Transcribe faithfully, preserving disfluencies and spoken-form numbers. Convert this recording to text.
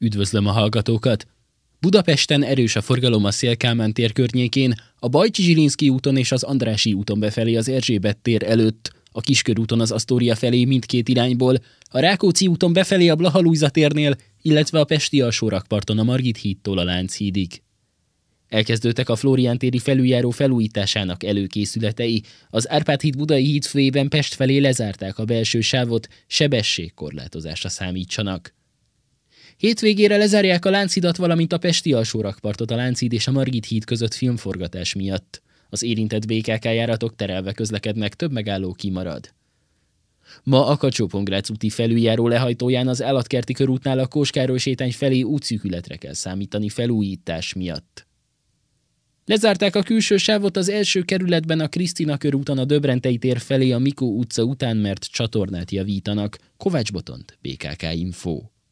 Üdvözlöm a hallgatókat! Budapesten erős a forgalom a Széll-Kálmán tér környékén, a Bajcsy-Zsilinszky úton és az Andrássy úton befelé az Erzsébet tér előtt, a Kiskörúton az Asztória felé mindkét irányból, a Rákóczi úton befelé a Blaha Lujza térnél, illetve a pesti alsórakparton a Margit hídtól a Lánchídig. Elkezdődtek a Flórián téri felüljáró felújításának előkészületei. Az Árpád híd Budai hídfőjében Pest felé lezárták a belső sávot, sebességkorlátozásra számítsanak. Hétvégére lezárják a Lánchidat, valamint a pesti alsórakpartot a Lánchíd és a Margit híd között filmforgatás miatt. Az érintett bé ká ká járatok terelve közlekednek, több megálló kimarad. Ma a Kacsó-Pongrác úti felüljáró lehajtóján az Állatkerti körútnál a Kós Károly sétány felé útszűkületre kell számítani felújítás miatt. Lezárták a külső sávot az első kerületben a Krisztina körúton a Döbrentei tér felé a Mikó utca után, mert csatornát javítanak. Kovács Botond, bé ká ká Info.